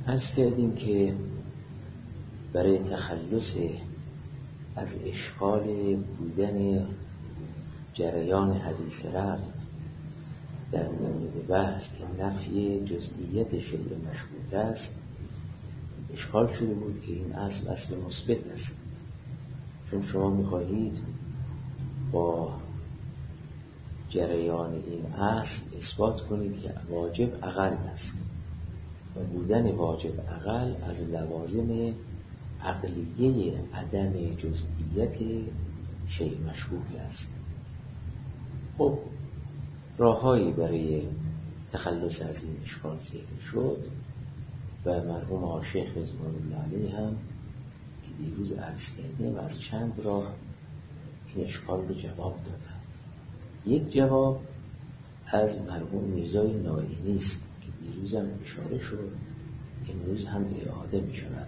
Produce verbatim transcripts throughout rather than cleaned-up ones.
عرض کردیم که برای تخلص از اشکال بودن جریان حدیث رفع در مورد بحث که نفی جزئیت شیء مشکوک است، اشکال شده بود که این اصل اصل مثبت است، چون شما می‌خواهید با جریان این اصل اثبات کنید که واجب اقل است و بودن واجب اقل از لوازم عقلیه عدم جزئیت شیء مشکوک است. خب راههایی برای تخلص از این اشکال ذکر شد و مرحوم آشیخ رضوان الله علیه هم که دیروز عرض کردیم و از چند راه این اشکال رو جواب دادند. یک جواب از مرحوم میرزای نائینی است که دیروز هم اشاره شد، امروز هم اعاده می شود.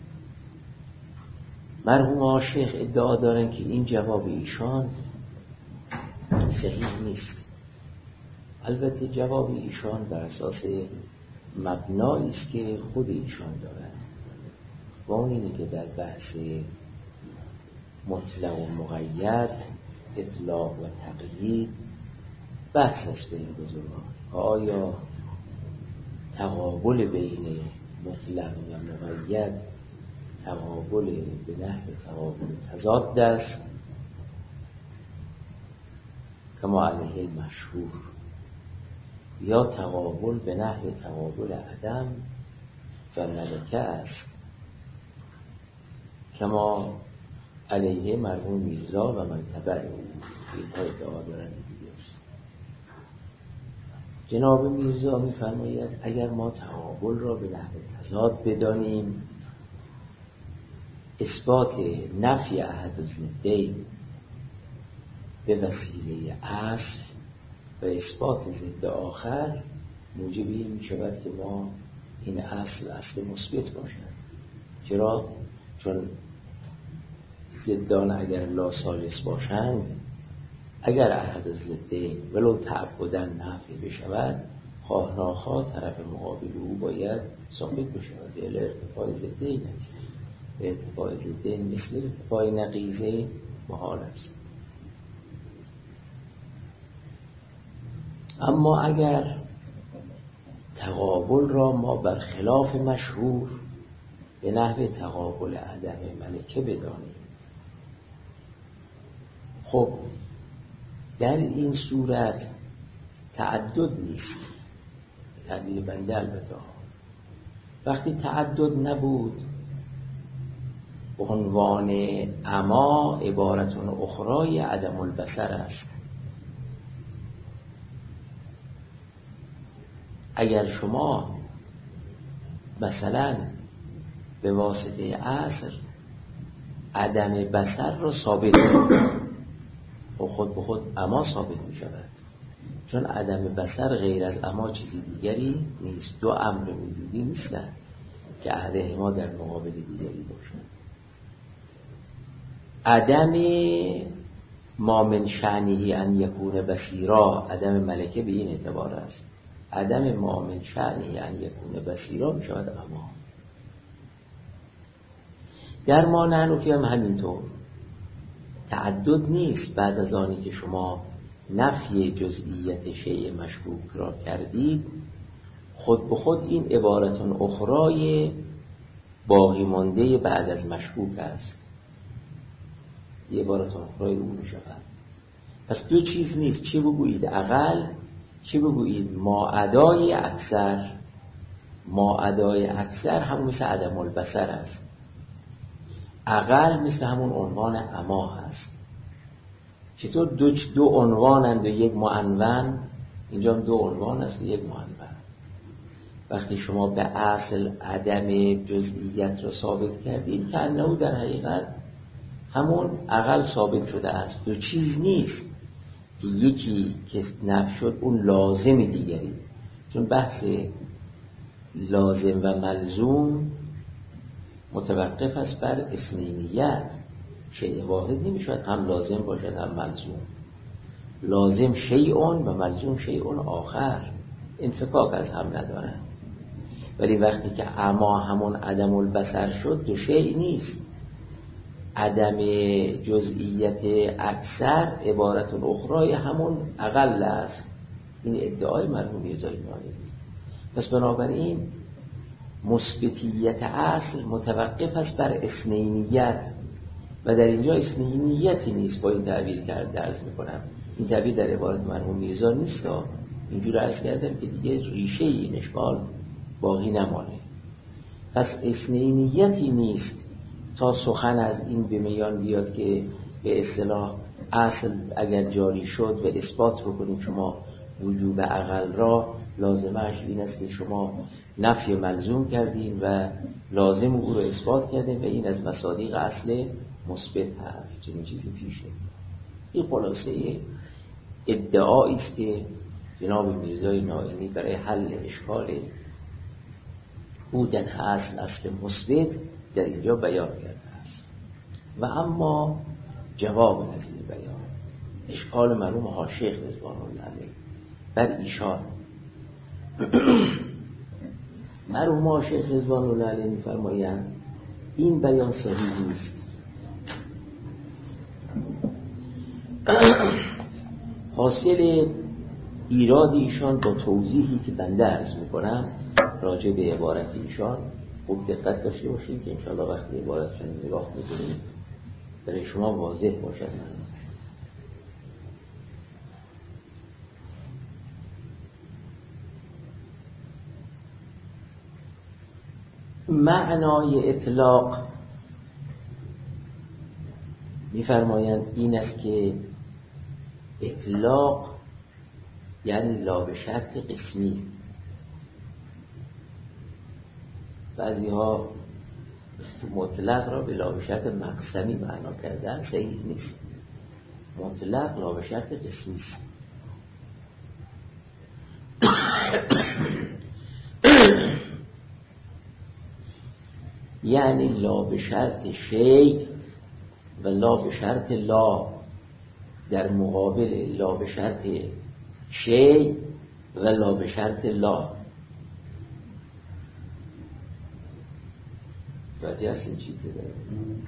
مرحوم آشیخ ادعا دارن که این جواب ایشان صحیح نیست. البته جواب ایشان بر اساس مبنایی است که خود ایشان دارند و اون اینه که در بحث مطلق و مقید، اطلاق و تقیید بحث است بین بزرگان. آیا تقابل بین مطلق و مقید تقابل به نحو تقابل تضاد است کما علیه المشهور، یا تقابل به نحو تقابل عدم و ملکه است کما علیه مرحوم میرزا و من تبع او. اینها ادعا دارن دیگه است. جناب میرزا میفرماید اگر ما تقابل را به نحو تضاد بدانیم، اثبات نفی احد الضدین به وسیله اصل و اثبات ضد آخر موجب این می شود که ما این اصل اصل مثبت باشد. چرا؟ چون ضدان اگر لا ثالث باشند، اگر احد الضدین ولو تعبداً نفی بشود، خواه ناخواه طرف مقابل او باید ثابت بشود. یعنی ارتفاع ضدین است. ارتفاع ضدین مثل ارتفاع نقیضین محال است. اما اگر تقابل را ما برخلاف مشهور به نحو تقابل عدم ملکه بدانیم، خب در این صورت تعدد نیست. تعبیر بنده البته وقتی تعدد نبود، به عنوان اما عبارتون اخرای عدم البصر است. اگر شما مثلا به واسطه اصل عدم بصر را ثابت کنید، خب خود به خود اما ثابت می شود، چون عدم بصر غیر از اما چیزی دیگری نیست. دو امر وجودی نیستند که احدهما در مقابل دیگری باشند. عدم ما من شأنه ان یکون بصیرا، عدم ملکه به این اعتبار است. عدم ما من شأنه ان یکون بصیرا می شود اما. در ما نحنفی هم همینطور تعدد نیست. بعد از آنی که شما نفی جزئیت شیء مشکوک را کردید، خود به خود این عبارتون اخرای باقی مانده بعد از مشکوک است. یه عبارتون اخرای او می شود. پس دو چیز نیست، چه بگویید اقل، چه بگویید ما ادای اکثر. ما ادای اکثر همون مثل عدم البصر است. اقل مثل همون عنوان اما هست. چطور دو, دو عنوانند و یک معنون؟ اینجا هم دو عنوان است و یک معنون. وقتی شما به اصل عدم جزئیت را ثابت کردید، کأنه در حقیقت همون اقل ثابت شده است. دو چیز نیست که یکی که نفی شد اون لازم دیگری، چون بحث لازم و ملزوم متوقف است بر اثنینیت. شیء واحد نمیشود هم لازم باشد هم ملزوم. لازم شیء و ملزوم شیء آخر، انفکاک از هم ندارند. ولی وقتی که اعما همون عدم البصر شد دو شیء نیست. عدم جزئیت اکثر عبارت الاخرای همون اقل است. این ادعای مرحوم میرزای نایمی. پس بنابراین مثبتیت اصل متوقف است بر اثنینیت و در اینجا اثنینیتی نیست. با این تعبیر کرده عرض میکنم این تعبیر در عبارت مرحوم میرزا نیست. اینجور عرض کردم که دیگه ریشه این اشکال باقی نمانه. پس اثنینیتی نیست تا سخن از این به میان بیاد که به اصطلاح اصل اگر جاری شد و اثبات بکنید شما وجوب عقل را، لازمش این است که شما نفی ملزوم کردین و لازم او رو اثبات کردین و این از مصادیق اصل مثبت هست. چنین چیزی پیشه. این خلاصه ادعایی است که جناب میرزای نائینی برای حل اشکال بودن اصل اصل مثبت در اینجا بیان کرده است. و اما جواب از این بیان اشکال مرحوم حاشیخ رضوان الله علیه بر ایشان مرحوم حاشیخ رضوان الله علیه می‌فرمایند این بیان صحیح نیست. حاصل ایراد ایشان با توضیحی که بنده عرض میکنم راجع به عبارت ایشان خوب دقت داشته باشید که انشاءالله وقتی عبارتشون نگاه میکنید برای شما واضح باشد. معنای اطلاق میفرمایند این است که اطلاق یعنی لا به شرط قسمی. بعضی ها مطلق را به لا به شرط مقسمی معنا کردن، صحیح نیست. مطلق لا به شرط قسمی است. یعنی لا به شرط شیء و لا به شرط لا، در مقابل لا به شرط شیء و لا به شرط لا. توجه هست این چی که داره؟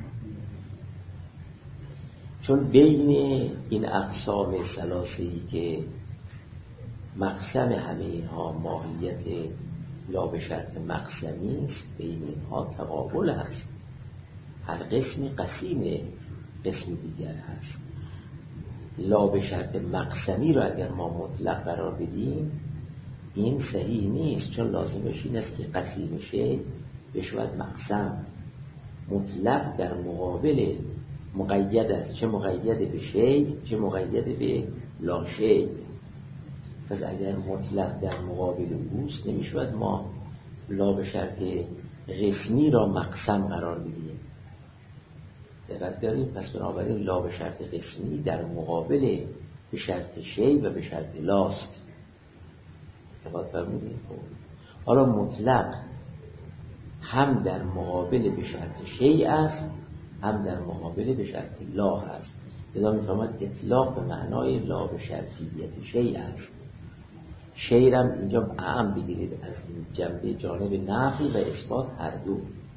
چون بین این اقسام ثلاثه‌ای که مقسم همه اینها ماهیت لا به شرط مقسمی است، بین اینها تقابل هست. هر قسمی قسیم قسم دیگر هست. لا به شرط مقسمی را اگر ما مطلق قرار بدیم این صحیح نیست، چون لازمش این است که قسیم شیء بشود مقسم. مطلق در مقابل مقید است، چه مقید به شیء چه مقید به لا شیء. پس اگر مطلق در مقابل اوست نمیشود ما لا به شرط قسمی را مقسم قرار بدیم. دقت داریم؟ پس بنابراین لا به شرط قسمی در مقابل به شرط شیء و به شرط لاست. اتفاق فرمودیم. حالا مطلق هم در مقابل به شرط شیء است هم در مقابل به شرط لا است. لذا می‌فرماید اطلاق به معنای لا به شرطیت شیء است. شیء را اینجا اعم بگیرید از جنبه جانب نفی و اثبات هر دو.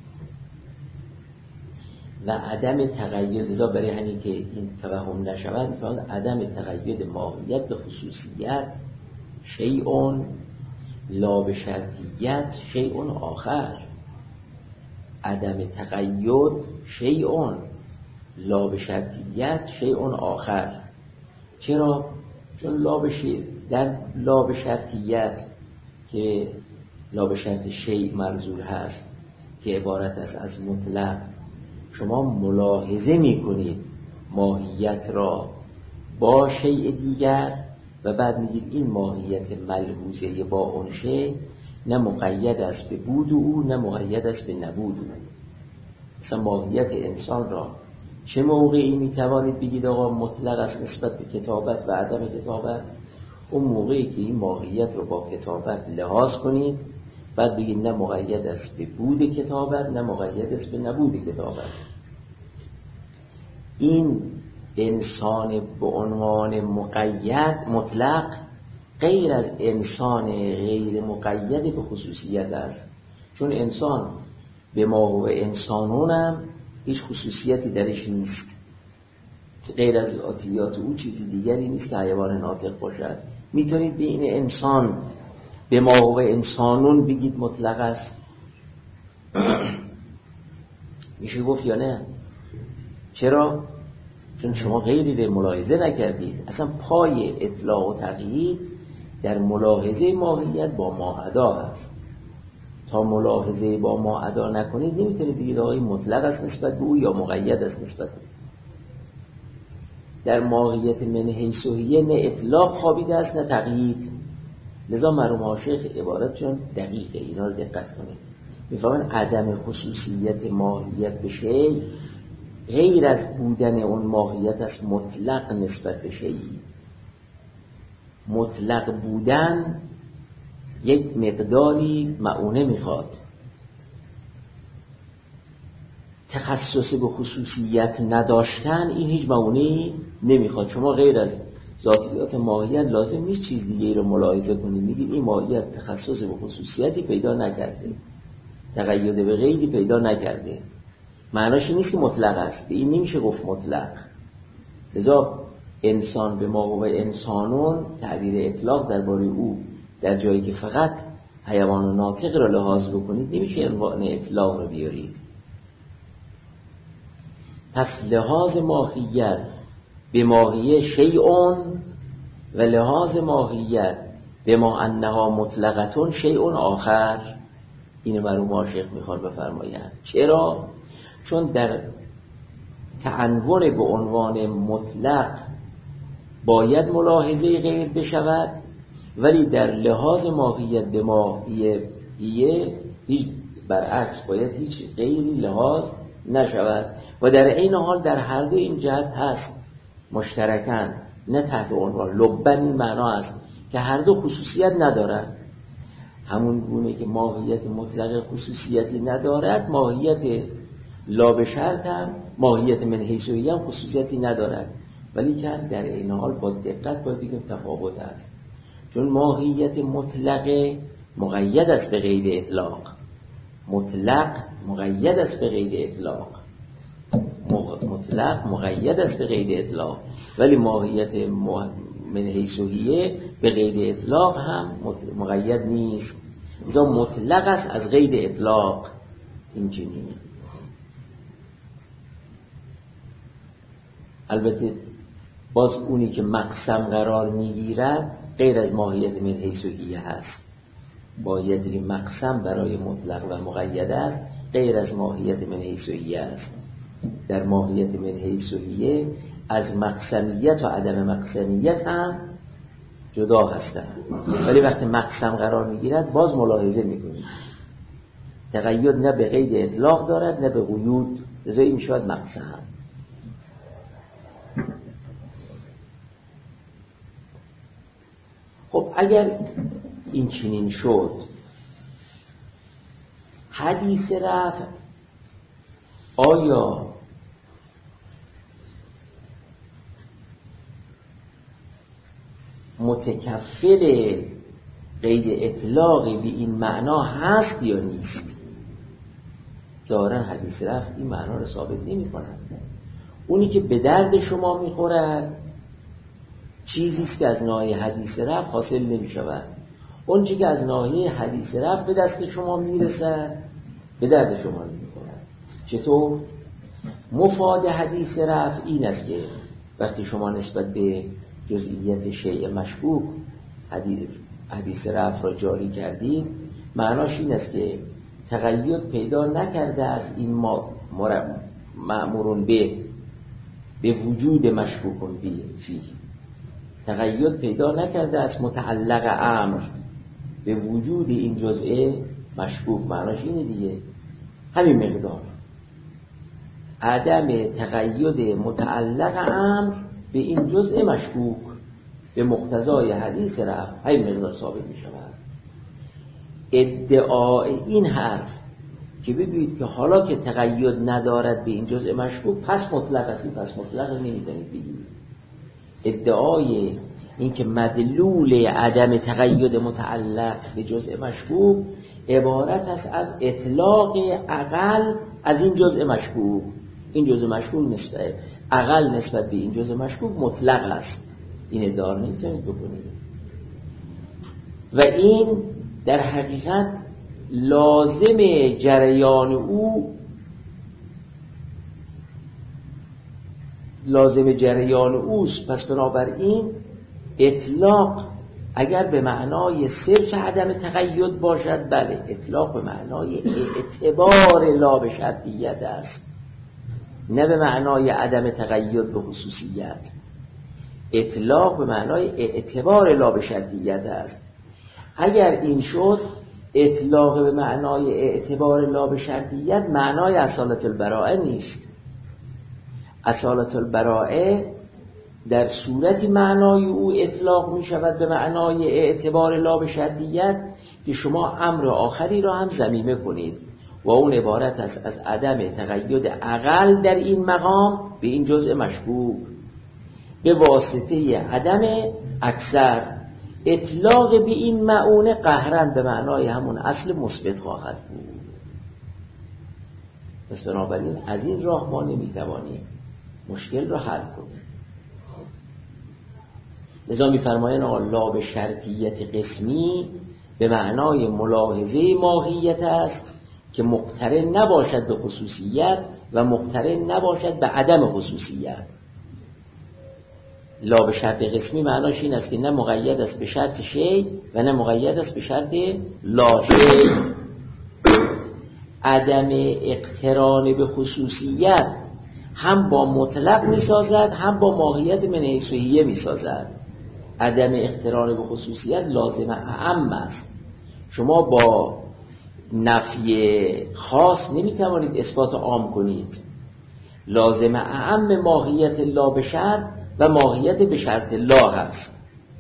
و عدم تقید، لذا برای همین که این توهم نشود می‌فرماید عدم تقید ماهیت به خصوصیت شیء لا به شرطیت شیء آخر. عدم تقید شیء لا به شرطیت شیء آخر. چرا؟ چون لا به شیء در لا به شرطیت که لا به شرط شیء منظور هست که عبارت است از مطلق، شما ملاحظه می کنید ماهیت را با شیء دیگر و بعد میگید این ماهیت ملحوظه با اون شیء نه مقید است به بود او نه مقید است به نبود او. مثلا ماهیت انسان را چه موقعی میتوانید بگید آقا مطلق است نسبت به کتابت و عدم کتابت؟ اون موقعی که این ماهیت رو با کتابت لحاظ کنید بعد بگید نه مقید است به بود کتابت نه مقید است به نبود کتابت. این انسان به عنوان مقید مطلق غیر از انسان غیر مقید به خصوصیت است. چون انسان به ما و انسانون هم هیچ خصوصیتی درش نیست که غیر از ذاتیات او چیزی دیگری نیست که حیوان ناطق باشد. میتونید به این انسان به ما و انسانون بگید مطلق است؟ میشه گفت یا نه؟ چرا؟ چون شما غیری رو ملاحظه نکردید. اصلا پای اطلاق و تقیید در ملاحظه ماهیت با ماعدا هست. تا ملاحظه با ماعدا نکنید نمیتونید بگید آقای مطلق است نسبت به او یا مقید است نسبت به او. در ماهیت من حیث و هیه نه اطلاق خوابیده است نه تقیید. لذا مرحوم عاشق عبارتشون دقیقه، اینا رو دقت کنید. میفهمن عدم خصوصیت ماهیت به شیء غیر از بودن اون ماهیت است مطلق نسبت به شیئی. مطلق بودن یک مقداری معونه میخواد. تخصص به خصوصیت نداشتن این هیچ معونه‌ای نمیخواد. شما غیر از ذاتیات ماهیت لازم نیست چیز دیگه ای رو ملاحظه کنید. میگید این ماهیت تخصص به خصوصیتی پیدا نکرده، تقید به غیری پیدا نکرده، معناش این نیست که مطلق است. به این نمیشه گفت مطلق. لذا انسان به ما و انسانون تعبیر اطلاق درباره او در جایی که فقط حیوان و ناطق را لحاظ بکنید نمیشه عنوان اطلاق رو بیارید. پس لحاظ ماهیت به ماهیه شیئون و لحاظ ماهیت به ما انها مطلقتون شیئون آخر. اینو مرحوم عاشق میخوان بفرمایند. چرا؟ چون در تعنون به عنوان مطلق باید ملاحظه غیر بشود، ولی در لحاظ ماهیت به ماهیه هیچ برعکس باید هیچ غیری لحاظ نشود. و در این حال در هر دو این جهت هست مشترکاً، نه تحت عنوان لبن. این معنا است که هر دو خصوصیت ندارد. همون گونه که ماهیت مطلق خصوصیتی ندارد، ماهیت لا به شرط هم ماهیت من حیث و هیه هم خصوصیتی ندارد. ولی که در این حال با دقت باید بگیم تفاوت است. چون ماهیت مطلق مقید است به قید اطلاق. مطلق مقید است به قید اطلاق. مطلق مقید است به قید اطلاق، ولی ماهیت من حیث و هیه به قید اطلاق هم مقید نیست. لذا مطلق است از قید اطلاق. این چنینه. البته باز اونی که مقسم قرار میگیرد غیر از ماهیت من حیث و هیه هست. ماهیتی که مقسم برای مطلق و مقید است غیر از ماهیت من حیث و هیه است. در ماهیت من حیث و هیه از مقسمیت و عدم مقسمیت هم جدا هستند، ولی وقتی مقسم قرار میگیرد باز ملاحظه میکنید تقید نه به قید اطلاق دارد نه به قیود، لذا این میشود مقسم. خب اگر این چنین شد، حدیث رفع آیا متکفل قید اطلاقی به این معنا هست یا نیست؟ ظاهرا حدیث رفع این معنا رو ثابت نمی کند. اونی که به درد شما می خورد چیزیست که از ناحیه حدیث رفع حاصل نمی شود. اون چیزی که از ناحیه حدیث رفع به دست شما می رسد به درد شما نمی خورد. چطور؟ مفاد حدیث رفع این است که وقتی شما نسبت به جزئیت شیء مشکوک حدیث, حدیث رفع را جاری کردید، معناش این است که تقید پیدا نکرده است این مأمورون به به وجود مشکوکون به فی. تقید پیدا نکرده است متعلق امر به وجود این جزء مشکوک. معناش اینه دیگه، همین مقدار. عدم تقید متعلق امر به این جزء مشکوک به مقتضای حدیث رفع همین مقدار ثابت می شود. ادعای این حرف که بگویید که حالا که تقید ندارد به این جزء مشکوک پس مطلق است، پس مطلق نمیتونید بگید. ادعای این که مدلول عدم تقید متعلق به جزء مشکوک عبارت است از اطلاق اقل از این جزء مشکوک. این جزء مشکوک نسبت اقل نسبت به این جزء مشکوک مطلق است. این ادعا نمیتونید بکنید و این در حقیقت لازم جریان او لازم جریان اوست. پس بنابراین اطلاق اگر به معنای صرف عدم تقید باشد، بله، اطلاق به معنای اعتبار لا به شرطیت است، نه به معنای عدم تقید به خصوصیت. اطلاق به معنای اعتبار لا به شرطیت است. اگر این شد، اطلاق به معنای اعتبار لا به شرطیت معنای اصالت البراءه نیست. اصالت البراءه در صورتی معنای او اطلاق می شود به معنای اعتبار لا به شرطیت که شما امر آخری را هم ضمیمه کنید و اون عبارت است از عدم تقید اقل در این مقام به این جزء مشکوک به واسطه عدم اکثر. اطلاق به این معونه قهرن به معنای همون اصل مثبت خواهد بود. پس بنابراین از این راه ما نمیتوانیم مشکل را حل کنیم. لذا می‌فرمایند لا به شرطیت قسمی به معنای ملاحظه ماهیت است که مقترن نباشد به خصوصیت و مقترن نباشد به عدم خصوصیت. لا به شرط قسمی معناش این است که نه مقید است به شرط شی و نه مقید است به شرط لا شی. عدم اقتران به خصوصیت هم با مطلق می سازد هم با ماهیت من حیث هیه می سازد. عدم اقتران به خصوصیت لازم اعم است. شما با نفی خاص نمی توانید اثبات عام کنید. لازم اعم ماهیت لا به شرط و ماهیت به شرط لا هست.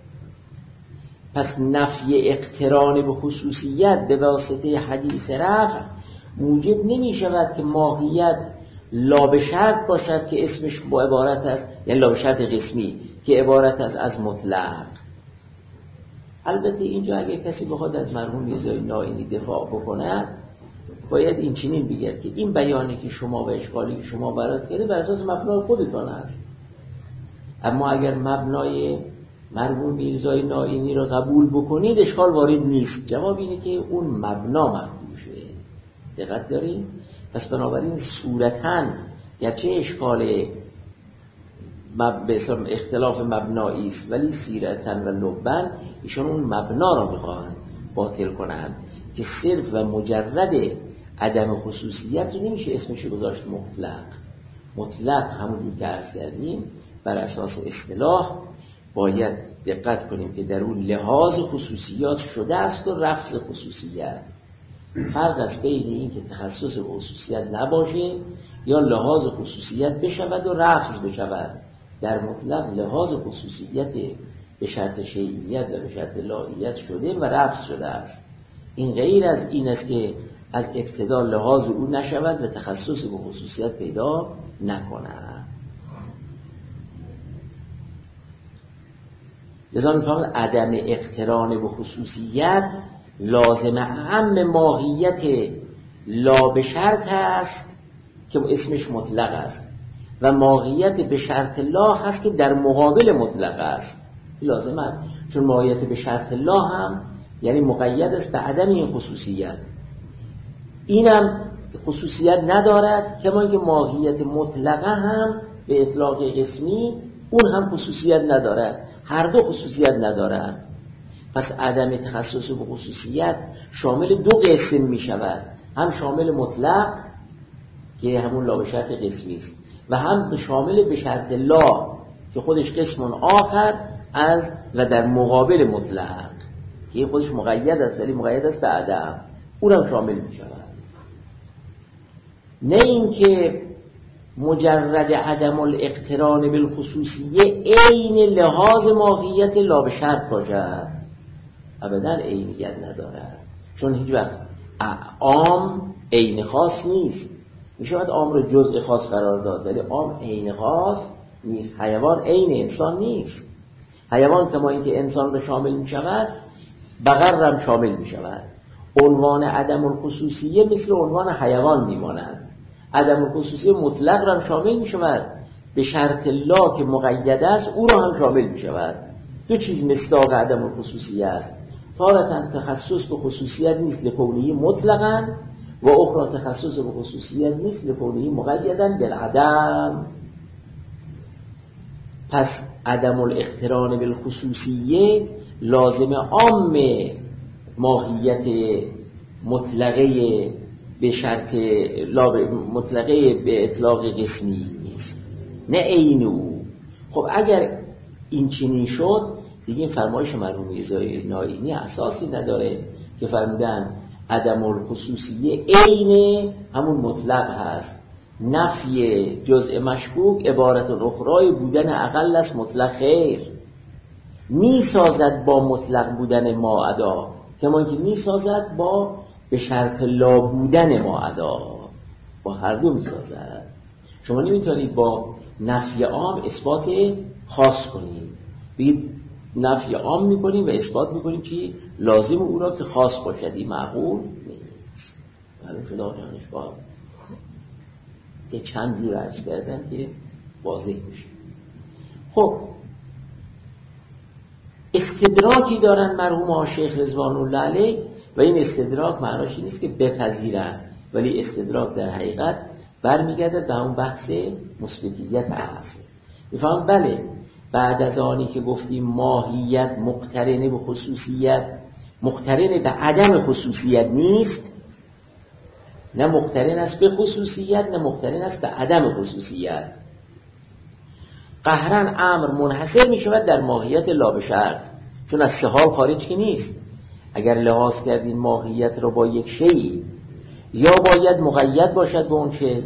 پس نفی اقتران به خصوصیت به واسطه حدیث رفع موجب نمی شود که ماهیت لا به شرط باشد که اسمش با عبارت است، یعنی لا به شرط قسمی که عبارت است از مطلق. البته اینجا اگه کسی بخواد از مرحوم میرزای نائینی دفاع بکنه باید این چنین بگید که این بیانی که شما و اشکالی که شما وارد کردید بر اساس مبنای خودتان است. اما اگر مبنای مرحوم میرزای نائینی رو قبول بکنید اشکال وارد نیست. جواب اینه که اون مبنا مقبول شده. دقت دارید؟ پس بنابراین صورتاً گرچه اشکال مب... به اسم اختلاف مبنایی است ولی سیرتاً و لبن ایشان اون مبنا را بخواهند باطل کنند که صرف و مجرد عدم خصوصیت رو نمیشه اسمش گذاشت مطلق. مطلق همونجور که عرض کردیم بر اساس اصطلاح باید دقت کنیم که در اون لحاظ خصوصیات شده است و رفض خصوصیت. فرق است بین این که تخصص خصوصیت نباشه یا لحاظ خصوصیت بشود و رفض بشود. در مطلق لحاظ خصوصیت به شرط شیعیت و به شرط لاییت شده و رفض شده است. این غیر از این است که از ابتدا لحاظ او نشود و تخصص به خصوصیت پیدا نکند. لذا می‌فهمید عدم اقتران به خصوصیت لازم اعم ماهیت لا به شرط است که اسمش مطلق است و ماهیت به شرط لا هست که در مقابل مطلق است. لازمه چون ماهیت به شرط لا هم یعنی مقید است به عدم این خصوصیت. اینم خصوصیت ندارد کما اینکه ماهیت مطلقه هم به اطلاق قسمی اون هم خصوصیت ندارد. هر دو خصوصیت ندارد. پس عدم تخصص به خصوصیت شامل دو قسم می شود، هم شامل مطلق که همون لا به شرط قسمی است و هم شامل به شرط لا که خودش قسم آخر از و در مقابل مطلق که خودش مقید است ولی مقید است به عدم، اونم شامل می شود. نه این که مجرد عدم الاقتران بالخصوصیه عین لحاظ ماهیت لا به شرط باشد، ابدا عینیت ندارد، چون هیچ وقت عام عین خاص نیست. میشود عام رو جزء خاص قرار داد ولی عام عین خاص نیست. حیوان عین انسان نیست. حیوان کما اینکه انسان رو شامل میشود بقر هم شامل میشود. عنوان عدم الخصوصیه مثل عنوان حیوان میماند. عدم الخصوصیه مطلق را شامل می شود، به شرط لا که مقید است او را هم شامل می شود. دو چیز مصداق عدم الخصوصیه است. تارة تخصص به خصوصیت نیست لکونه مطلقاً و اخرى تخصص به خصوصیت نیست لکونه مقیداً بالعدم. پس عدم الاقتران بالخصوصیه لازم عام ماهیت مطلقه به شرط مطلقه به اطلاق قسمی نیست، نه عین او. خب اگر این چنین شد دیگه این فرمایش مرحوم میرزای نائینی اساسی نداره که فرمودن عدم الخصوصیه عین همون مطلق هست. نفی جزء مشکوک عبارت اخرای بودن اقل است مطلق خیر. می سازد با مطلق بودن ما ادا کما که می سازد با به شرط لا بودن ما ادا، با هر دو می سازد. شما نمیتونید با نفی عام اثبات خاص کنید. بگید نفی عام میکنیم و اثبات میکنیم که لازم او را که خاص باشد، این معقول نیست. معلوم شد آنجانش با که چند جور عرض کردن که واضح بشه. خب استدراکی دارن مرحوم شیخ رضوان الله علیه و این استدراک معناش نیست که بپذیرن، ولی استدراک در حقیقت برمیگرده به اون بحث مثبتیت هست. میفهم بله بعد از آنی که گفتیم ماهیت مقترنه به خصوصیت، مقترنه به عدم خصوصیت نیست، نه مقترن است به خصوصیت نه مقترن است به عدم خصوصیت. قهرن امر منحصر می شود در ماهیت لا به شرط، چون از سه حال خارج که نیست. اگر لحاظ کردین ماهیت رو با یک شیء، یا باید مقید باشد به اون شیء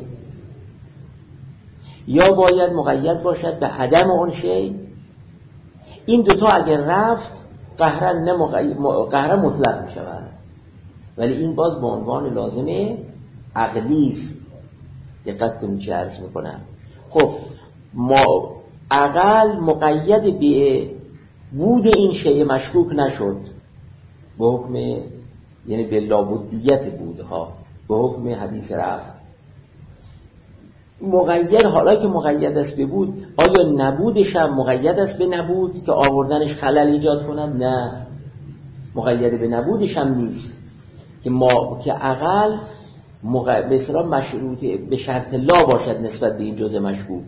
یا باید مقید باشد به عدم اون شیء. این دوتا اگر رفت قهرن نه مقید... قهرن مطلق می شود، ولی این باز به عنوان لازمه عقلی است. دقت کنید چه عرض میکنم. خب ما عقل مقید به بود این شیء مشکوک نشد به حکم، یعنی به لابدیت بودها به حکم حدیث رفع. مقید حالا که مقید است به بود، آیا نبودش هم مقید است به نبود که آوردنش خلل ایجاد کند؟ نه، مقید به نبودش هم نیست که ما که عقل به اصطلاح مشروطه به شرط لا باشد نسبت به این جزء مشکوک.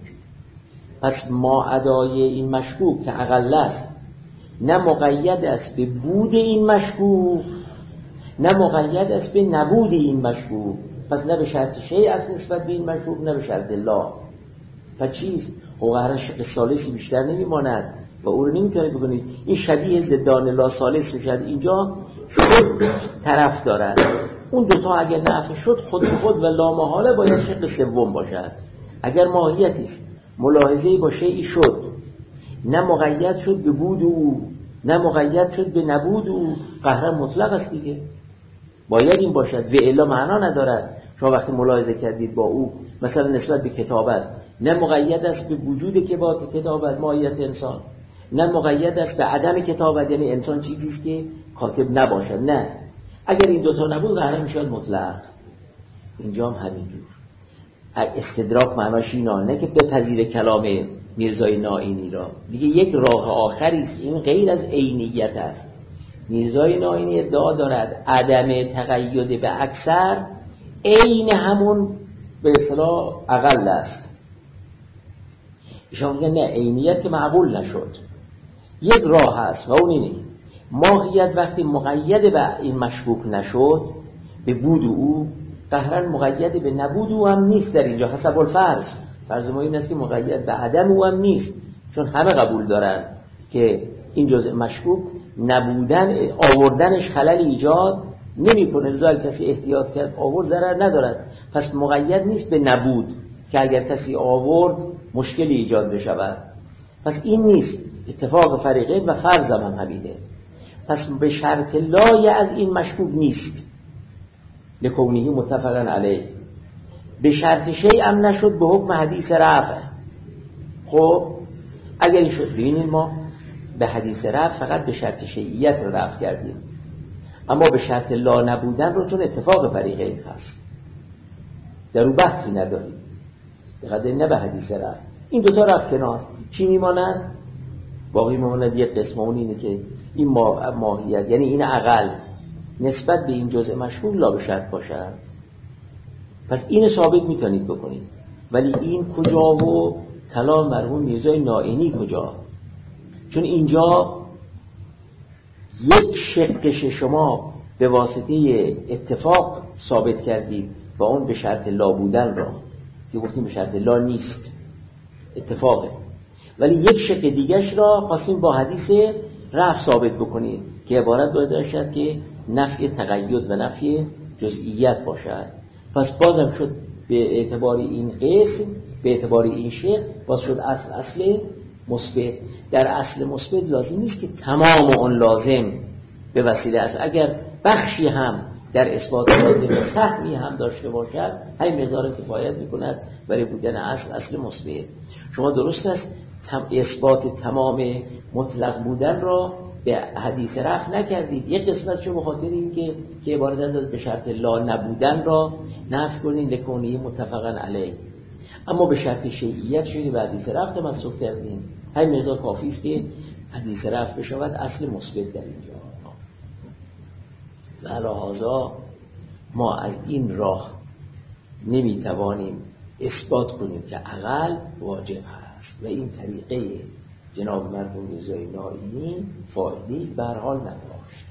پس ما ادای این مشکوک که عقل است نه مقید است به بود این مشکوک نه مقید است به نبود این مشکوک. پس نه به شرط شیء است نسبت به این مشکوک نه به شرط لا. پس چیست؟ قهر شق ثالثی بیشتر نمیماند و او رو نمیتونید بکنید این شبیه ضدان لا ثالث میشد. اینجا سه طرف دارد، اون دوتا اگر نفی شد خود خود و لا محاله باید شق سوم باشد. اگر ماهیتی است ملاحظه‌ای با شیئی شد، نه مقید شد به بود او نه مقید شد به نبود او، قهر مطلق است دیگه، باید این باشد. و الا معنا ندارد. شما وقتی ملاحظه کردید با او مثلا نسبت به کتابت، نه مقید است به وجود که با کتابت ماهیت انسان، نه مقید است به عدم کتابت، یعنی انسان چیزی است که کاتب نباشد. نه، اگر این دوتا نبود قهر میشد مطلق. اینجا هم همینجور. استدراک معناش اینا، نه که بپذیر کلام میرزای نائینی را. دیگه یک راه آخری است، این غیر از عینیت است. میرزای نائینی ادعا دارد عدم تقید به اکثر عین همون به اصطلاح اقل است. ایشان میگن نه، عینیت که معقول نشد. یک راه هست و اون اینه ماهیت وقتی مقید به این مشکوک نشد به بود او، قهرن مقید به نبود او هم نیست. در اینجا حسب الفرض فرض ما این است که مقید به عدم او هم نیست، چون همه قبول دارن که این جزء مشکوک نبودن آوردنش خلل ایجاد نمیکنه، لذا کسی احتیاط کرد آورد ضرر ندارد. پس مقید نیست به نبود که اگر کسی آورد مشکلی ایجاد بشود. پس این نیست، اتفاق فریقین و فرض هم همینه. پس به شرط لای از این مشکوک نیست لکونهی متفقا علیه. به شرط شیء هم نشد به حکم حدیث رفع. خب اگر این شد، ببینید ما به حدیث رفع فقط به شرط شیعیت رو رفع کردیم، اما به شرط لا نبودن رو چون اتفاق فریقین هست در رو بحثی نداریم، دقیقا نه به حدیث رفت. این دوتا رفت کنار، چی میمانند؟ باقی میماند یک قسم، اون اینه که این ماهیت یعنی این اقل نسبت به این جزء مشمول لا به شرط باشد. پس این ثابت میتونید بکنید، ولی این کجا و کلام مرحوم میرزای نائینی کجا؟ چون اینجا یک شقش شما به واسطه اتفاق ثابت کردید و اون به شرط لا بودن را که گفتیم به شرط لا نیست، اتفاقه. ولی یک شق دیگرش را خواستیم با حدیث رفع ثابت بکنیم که عبارت باید باشد که نفی تقید و نفی جزئیت باشد. پس بازم شد به اعتبار این قسم، به اعتبار این شق باز شد اصل اصل مثبت. در اصل مثبت لازم نیست که تمام اون لازم به وسیله است، اگر بخشی هم در اثبات لازم سهمی هم داشته باشد همین مقدار کفایت میکند برای بودن اصل اصل مثبت. شما درست است اثبات تمام مطلق بودن را به حدیث رفع نکردید، یک قسمت شو به خاطر این که که عبارت از به شرط لا نبودن را نفی کنید لکونی متفقا علیه، اما به شرط شیعیت شده به حدیث رفع تمسک کردین. همین مقدار کافی است که حدیث رفع بشود اصل مثبت در اینجا. و لحاظا ما از این راه نمیتوانیم اثبات کنیم که اقل واجب هست و این طریقه جناب مرحوم میرزای نائینی فایده‌ای به هر حال نداشت.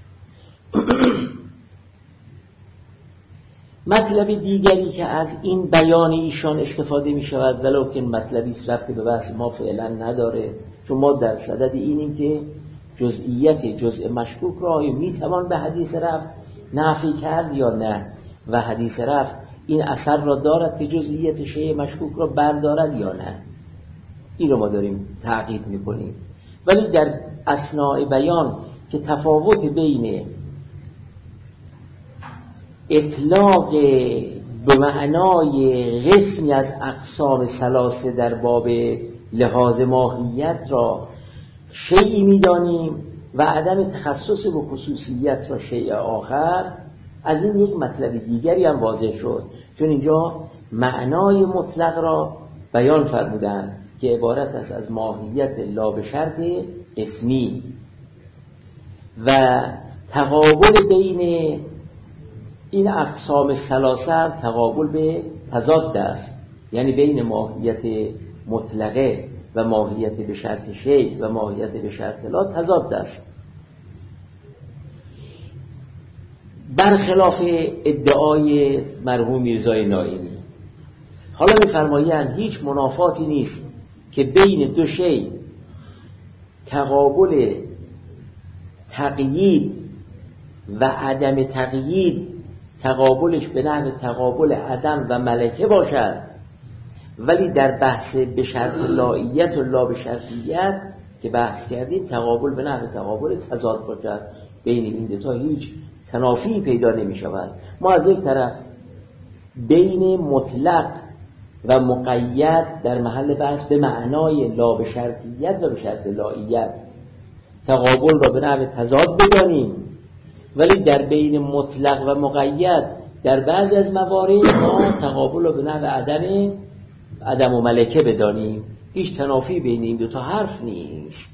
مطلب دیگری که از این بیان ایشان استفاده می شود ولو که مطلبی ربط به بحث ما فعلا نداره، چون ما در صدد اینیم که جزئیت جزء مشکوک را می توان به حدیث رفع نفی کرد یا نه، و حدیث رفع این اثر را دارد که جزئیت شیء مشکوک را بردارد یا نه. این رو ما داریم تعقیب می کنیم. ولی در اثناء بیان که تفاوت بین اطلاق به معنای قسمی از اقسام ثلاثه در باب لحاظ ماهیت را شیئی می‌دانیم و عدم تخصص به خصوصیت را شیء آخر، از این یک مطلب دیگری هم واضح شد، چون اینجا معنای مطلق را بیان فرمودند که عبارت است از ماهیت لا به شرط قسمی و تقابل بین این اقسام ثلاثه تقابل به تضاد است، یعنی بین ماهیت مطلقه و ماهیت به شرط شیء و ماهیت به شرط لا تضاد است، برخلاف ادعای مرحوم میرزای نائینی. حالا می‌فرمایند هیچ منافاتی نیست که بین دو شیء تقابل تقیید و عدم تقیید تقابلش به نحو تقابل عدم و ملکه باشد، ولی در بحث به شرط لاییت و لا به شرطیت که بحث کردیم تقابل به نحو تقابل تضاد باشد. بین این دو تا هیچ تنافی پیدا نمی شود. ما از یک طرف بین مطلق و مقید در محل بحث به معنای لا به شرطیت و به شرط لاییت تقابل را به نحو تضاد بدانیم، ولی در بین مطلق و مقید در بعضی از موارد ما تقابل را به نحو عدم عدم و ملکه بدانیم. هیچ تنافی بین این دو تا حرف نیست.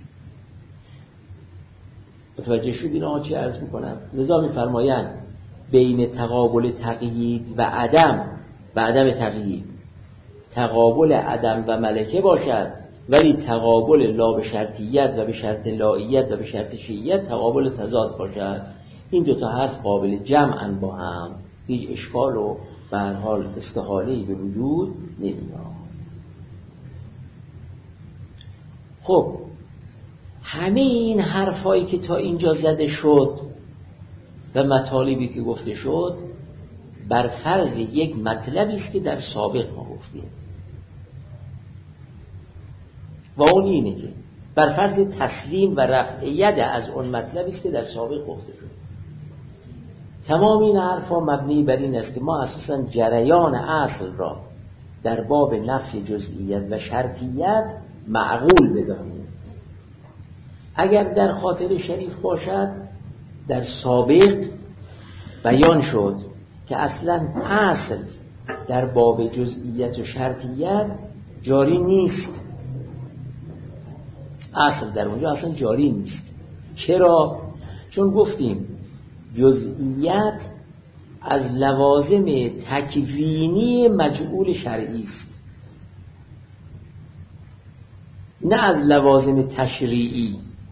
متوجه شدین آقا چی عرض میکنم؟ لذا میفرمایند بین تقابل تقیید و عدم و عدم تقیید تقابل عدم و ملکه باشد، ولی تقابل لا به شرطیت و به شرط لاییت و به شرط شیعیت تقابل تضاد باشد. این دو تا حرف قابل جمعن با هم، هیچ اشکال و به هر حال استحاله‌ای به وجود نمیاد. خب همه این حرفایی که تا اینجا زده شد و مطالبی که گفته شد بر فرض یک مطلبی است که در سابق ما گفتیم، و اون اینه که بر فرض تسلیم و رفع ید از اون مطلبی است که در سابق گفته شد. تمام این حرفا مبنی بر این است که ما اساساً جریان اصل را در باب نفی جزئیت و شرطیت معقول بدانیم. اگر در خاطر شریف باشد در سابق بیان شد که اصلا اصل در باب جزئیت و شرطیت جاری نیست. اصل در اونجا اصلا جاری نیست. چرا؟ چون گفتیم جزئیت از لوازم تکوینی مجعول شرعی است، نه از لوازم تشریعی.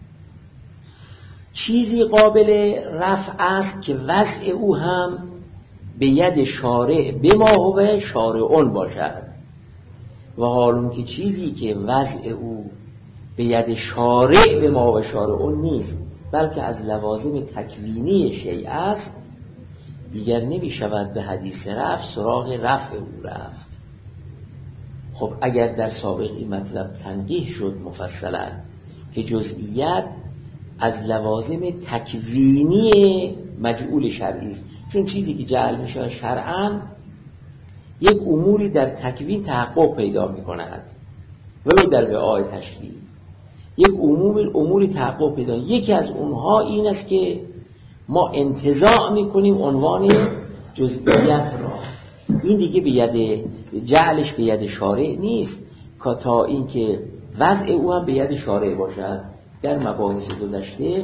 چیزی قابل رفع است که وضع او هم به ید شارع به ما هو شارعون باشد، و حالون که چیزی که وضع او به ید شارع به ما و شارعون نیست، بلکه از لوازم تکوینی شیء است، دیگر نمی شود به حدیث رفع سراغ رفع او رفت. خب اگر در سابق این مطلب تنقیح شد مفصلا که جزئیت از لوازم تکوینی مجعول شرعی است، چون چیزی که جعل می شود شرعاً یک اموری در تکوین تحقق پیدا می کند، ولو در وعای تشریع یک امور اموری تحقق پیدا. یکی از اونها این است که ما انتزاع میکنیم عنوان جزئیت را. این دیگه به ید جعلش به ید شارع نیست تا این که وضع او هم به ید شارع باشد. در مباحث گذشته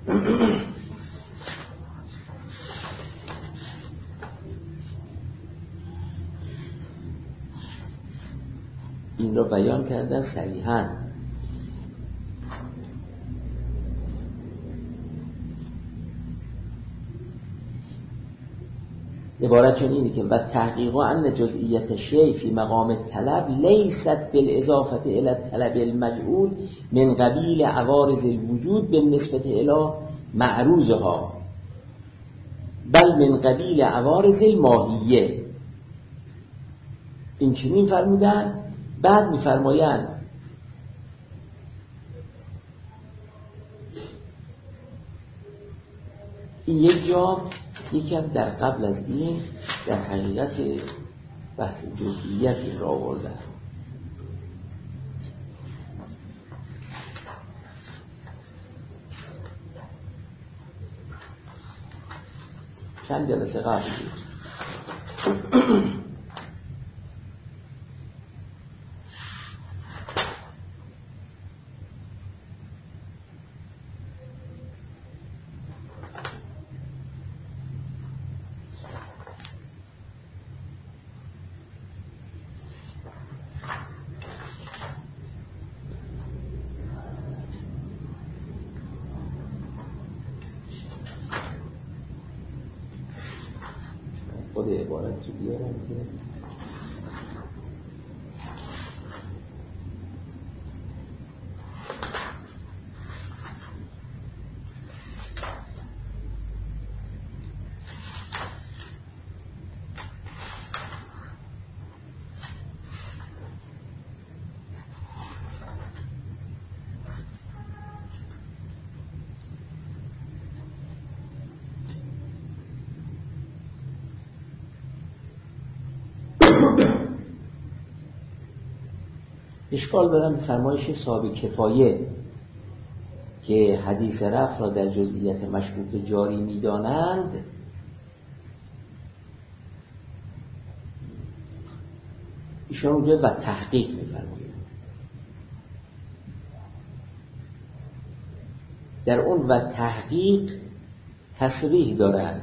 این را بیان کردن صریحاً. عبارت چون اینه که و تحقیق ان جزئیت شیء فی مقام الطلب لیست بالاضافه الی الطلب المجعول من قبیل عوارض الوجود بالنسبه الی معروضها، بل من قبیل عوارض الماهیه. این چنین فرمودن. بعد میفرمایند این یک جا یکم در قبل از این در حقیقت بحث جزئیتی را آوردن. چند جلسه قبل بود. خود عبارت رو بیارم که اشکال دارم به فرمایش صاحب کفایه که حدیث رفع را در جزئیات مشکوک جاری می‌دانند. ایشان اونجا و تحقیق می‌فرمایند. در اون و تحقیق تصریح دارند.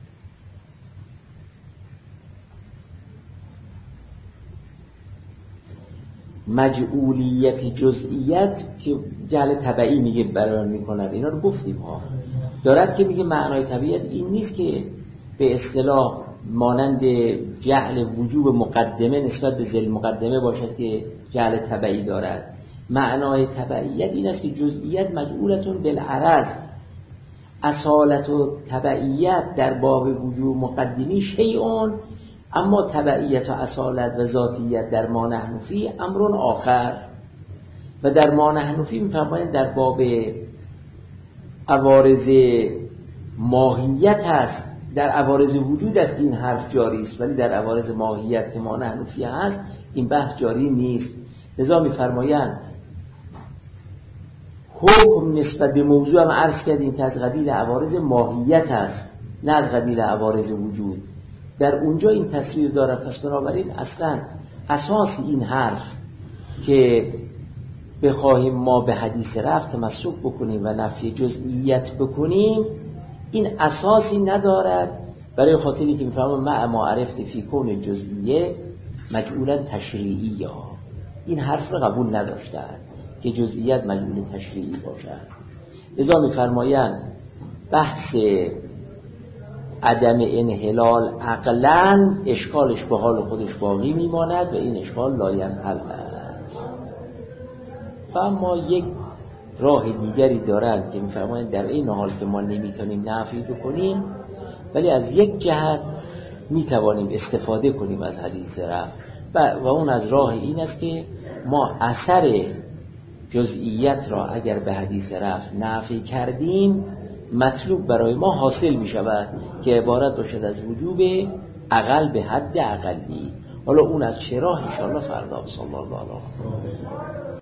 مجعولیت جزئیت که جعل تبعی میگه بیان میکنه، اینا رو گفتیم ها. دارد که میگه معنای طبیعت این نیست که به اصطلاح مانند جعل وجوب مقدمه نسبت به ذل مقدمه باشد که جعل تبعی دارد. معنای تبعیت این است که جزئیت مجعولتون بالعرض. اصالت و تبعیت در باب وجوب مقدمی شیئون، اما تبعیت و اصالت و ذاتیت در ما نحن فی امر آخر. و در ما نحن فی می‌فرمایند در باب عوارض ماهیت هست، در عوارض وجود است این حرف جاری است، ولی در عوارض ماهیت که ما نحن فی هست این بحث جاری نیست. لذا می‌فرمایند حکم نسبت به موضوع هم عرض کردیم که از قبیل عوارض ماهیت است نه از قبیل عوارض وجود. در اونجا این تصویر داره. پس بنابراین اصلا اساس این حرف که بخواهیم ما به حدیث رفع تمسک بکنیم و نفی جزئیت بکنیم، این اساسی ندارد، برای خاطری که میفهمم مع ما عرفت فی کون جزئیه مجعولا تشریعی. یا این حرف رو قبول نداشتن که جزئیت مجعول تشریعی باشد. لذا میفرمایند بحث عدم انحلال عقلاً اشکالش به حال خودش باقی میماند و این اشکال لاینحل است. و اما یک راه دیگری دارند که میفرمایند در این حال که ما نمیتونیم نفی بکنیم، ولی از یک جهت میتوانیم استفاده کنیم از حدیث رفع، و, و اون از راه این است که ما اثر جزئیت را اگر به حدیث رفع نفی کردیم، مطلوب برای ما حاصل می شود که عبارت باشد از وجوب اقل به حد اقلی. حالا اون از چه راه؟ انشاءالله فردا. صلی الله علیه و